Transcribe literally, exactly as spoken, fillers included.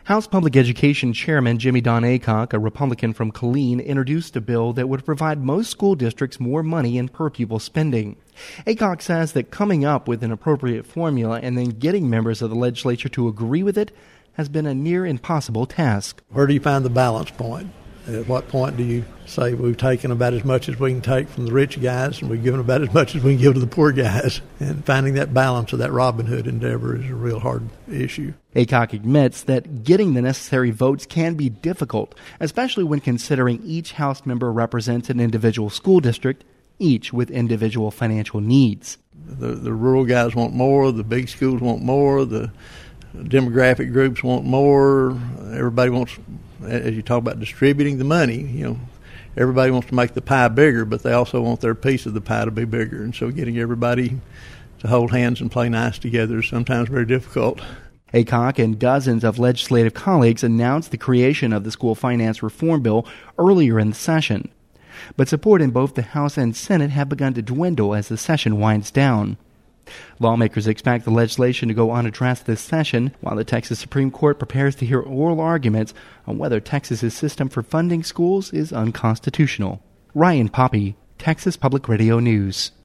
House Public Education Chairman Jimmy Don Aycock, a Republican from Killeen, introduced a bill that would provide most school districts more money in per-pupil spending. Aycock says that coming up with an appropriate formula and then getting members of the legislature to agree with it has been a near impossible task. Where do you find the balance point? At what point do you say we've taken about as much as we can take from the rich guys and we've given about as much as we can give to the poor guys? And finding that balance of that Robin Hood endeavor is a real hard issue. Aycock admits that getting the necessary votes can be difficult, especially when considering each House member represents an individual school district, each with individual financial needs. The, the rural guys want more, the big schools want more, the demographic groups want more, everybody wants, as you talk about distributing the money, you know, everybody wants to make the pie bigger, but they also want their piece of the pie to be bigger. And so getting everybody to hold hands and play nice together is sometimes very difficult. Aycock and dozens of legislative colleagues announced the creation of the school finance reform bill earlier in the session. But support in both the House and Senate have begun to dwindle as the session winds down. Lawmakers expect the legislation to go unaddressed this session, while the Texas Supreme Court prepares to hear oral arguments on whether Texas's system for funding schools is unconstitutional. Ryan Poppy, Texas Public Radio News.